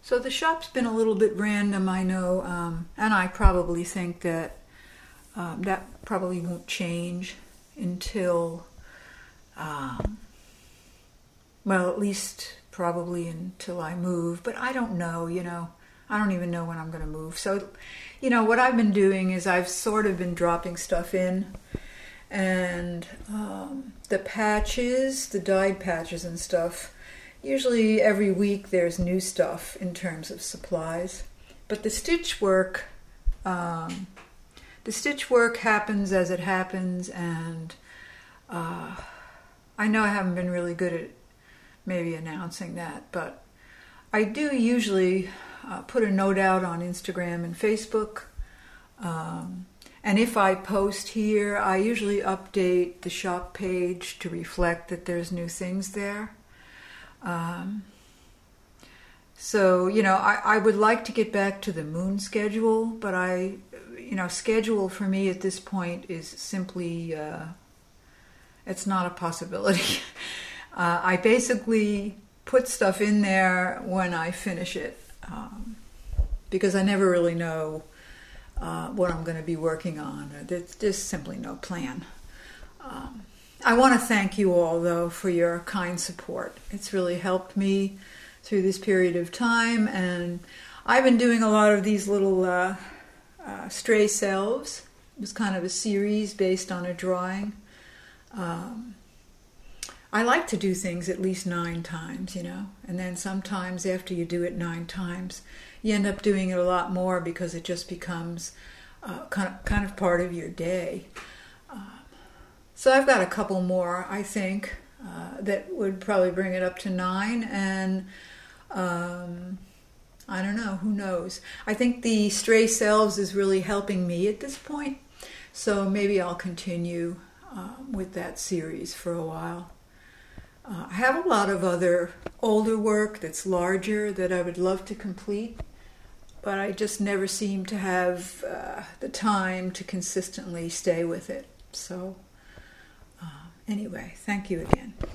So the shop's been a little bit random, I know, and I probably think that that probably won't change until, well, at least probably until I move. But I don't know, I don't even know when I'm going to move. So, what I've been doing is I've sort of been dropping stuff in, and the patches, the dyed patches and stuff, usually every week there's new stuff in terms of supplies. But the stitch work happens as it happens, and I know I haven't been really good at maybe announcing that, but I do usually put a note out on Instagram and Facebook, and if I post here, I usually update the shop page to reflect that there's new things there. So, I would like to get back to the moon schedule, but schedule for me at this point is simply, it's not a possibility. I basically put stuff in there when I finish it, because I never really know what I'm going to be working on. There's just simply no plan. I want to thank you all, though, for your kind support. It's really helped me through this period of time, and I've been doing a lot of these little stray selves. It was kind of a series based on a drawing. I like to do things at least 9 times, and then sometimes after you do it 9 times, you end up doing it a lot more because it just becomes kind of part of your day. So I've got a couple more, I think, that would probably bring it up to 9, and I don't know, who knows. I think the stray selves is really helping me at this point, so maybe I'll continue with that series for a while. I have a lot of other older work that's larger that I would love to complete, but I just never seem to have the time to consistently stay with it. So anyway, thank you again.